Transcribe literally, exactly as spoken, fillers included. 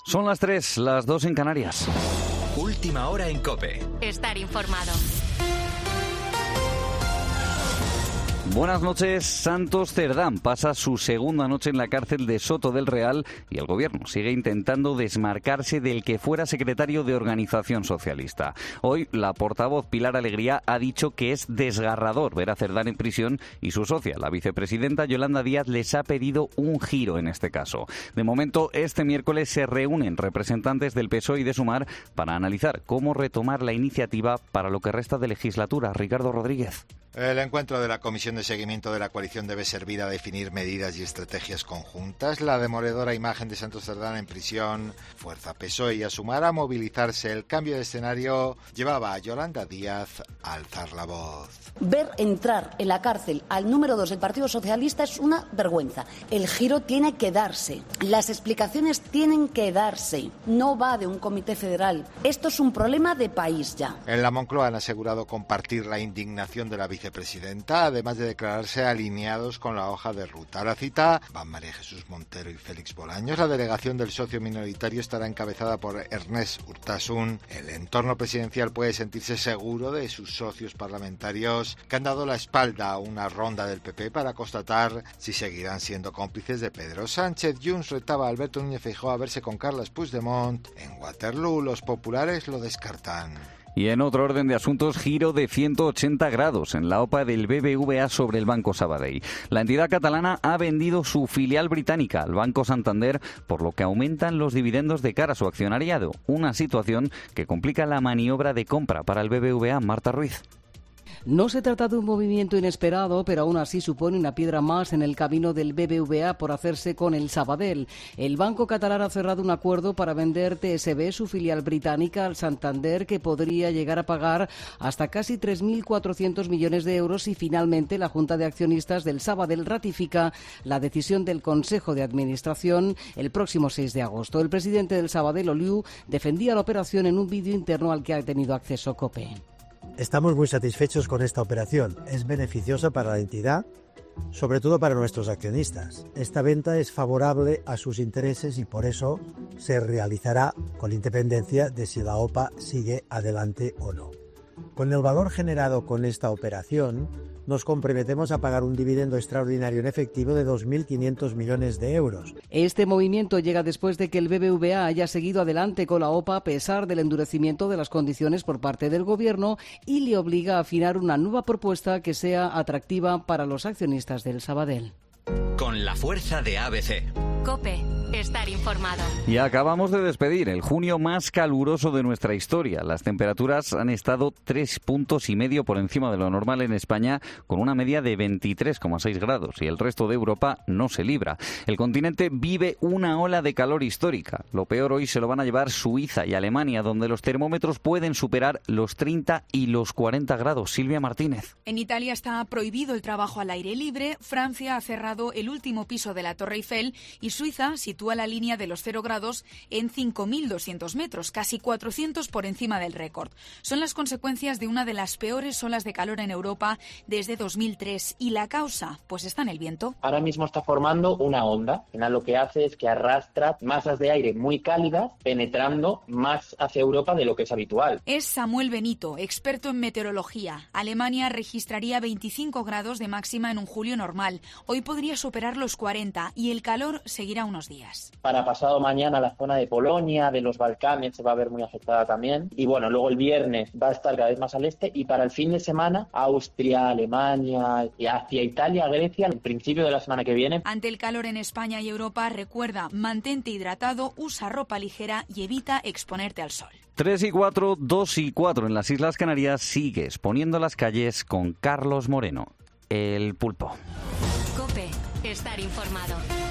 Son las tres, las dos en Canarias. Última hora en COPE. Estar informado. Buenas noches. Santos Cerdán pasa su segunda noche en la cárcel de Soto del Real y el gobierno sigue intentando desmarcarse del que fuera secretario de Organización Socialista. Hoy la portavoz Pilar Alegría ha dicho que es desgarrador ver a Cerdán en prisión y su socia, la vicepresidenta Yolanda Díaz, les ha pedido un giro en este caso. De momento, este miércoles se reúnen representantes del P S O E y de Sumar para analizar cómo retomar la iniciativa para lo que resta de legislatura. Ricardo Rodríguez. El encuentro de la Comisión de Seguimiento de la Coalición debe servir a definir medidas y estrategias conjuntas. La demoledora imagen de Santos Cerdán en prisión fuerza P S O E y a Sumar a movilizarse. El cambio de escenario llevaba a Yolanda Díaz a alzar la voz. Ver entrar en la cárcel al número dos del Partido Socialista es una vergüenza. El giro tiene que darse. Las explicaciones tienen que darse. No va de un comité federal. Esto es un problema de país ya. En la Moncloa han asegurado compartir la indignación de la vicepresidenta, además de declararse alineados con la hoja de ruta. A la cita van María Jesús Montero y Félix Bolaños. La delegación del socio minoritario estará encabezada por Ernest Urtasun. El entorno presidencial puede sentirse seguro de sus socios parlamentarios que han dado la espalda a una ronda del P P para constatar si seguirán siendo cómplices de Pedro Sánchez. Junts retaba a Alberto Núñez Feijóo a verse con Carles Puigdemont en Waterloo. Los populares lo descartan. Y en otro orden de asuntos, giro de ciento ochenta grados en la OPA del B B V A sobre el Banco Sabadell. La entidad catalana ha vendido su filial británica al Banco Santander, por lo que aumentan los dividendos de cara a su accionariado. Una situación que complica la maniobra de compra para el B B V A. Marta Ruiz. No se trata de un movimiento inesperado, pero aún así supone una piedra más en el camino del B B V A por hacerse con el Sabadell. El Banco Catalán ha cerrado un acuerdo para vender T S B, su filial británica, al Santander, que podría llegar a pagar hasta casi tres mil cuatrocientos millones de euros si finalmente la Junta de Accionistas del Sabadell ratifica la decisión del Consejo de Administración el próximo seis de agosto. El presidente del Sabadell, Oliu, defendía la operación en un vídeo interno al que ha tenido acceso COPE. Estamos muy satisfechos con esta operación. Es beneficiosa para la entidad, sobre todo para nuestros accionistas. Esta venta es favorable a sus intereses y por eso se realizará con independencia de si la OPA sigue adelante o no. Con el valor generado con esta operación, nos comprometemos a pagar un dividendo extraordinario en efectivo de dos mil quinientos millones de euros. Este movimiento llega después de que el B B V A haya seguido adelante con la OPA a pesar del endurecimiento de las condiciones por parte del Gobierno y le obliga a afinar una nueva propuesta que sea atractiva para los accionistas del Sabadell. Con la fuerza de A B C. COPE. Estar informado. Y acabamos de despedir el junio más caluroso de nuestra historia. Las temperaturas han estado tres puntos y medio por encima de lo normal en España, con una media de veintitrés coma seis grados, y el resto de Europa no se libra. El continente vive una ola de calor histórica. Lo peor hoy se lo van a llevar Suiza y Alemania, donde los termómetros pueden superar los treinta y los cuarenta grados. Silvia Martínez. En Italia está prohibido el trabajo al aire libre, Francia ha cerrado el último piso de la Torre Eiffel y Suiza sitúa la línea de los cero grados en cinco mil doscientos metros, casi cuatrocientos por encima del récord. Son las consecuencias de una de las peores olas de calor en Europa desde dos mil tres. ¿Y la causa? Pues está en el viento. Ahora mismo está formando una onda. Al final lo que hace es que arrastra masas de aire muy cálidas, penetrando más hacia Europa de lo que es habitual. Es Samuel Benito, experto en meteorología. Alemania registraría veinticinco grados de máxima en un julio normal. Hoy podría superar los cuarenta y el calor seguirá unos días. Para pasado mañana la zona de Polonia, de los Balcanes, se va a ver muy afectada también. Y bueno, luego el viernes va a estar cada vez más al este y para el fin de semana Austria, Alemania, y hacia Italia, Grecia, al principio de la semana que viene. Ante el calor en España y Europa, recuerda, mantente hidratado, usa ropa ligera y evita exponerte al sol. tres y cuatro, dos y cuatro en las Islas Canarias. Sigues poniendo las calles con Carlos Moreno, el pulpo. COPE. Estar informado.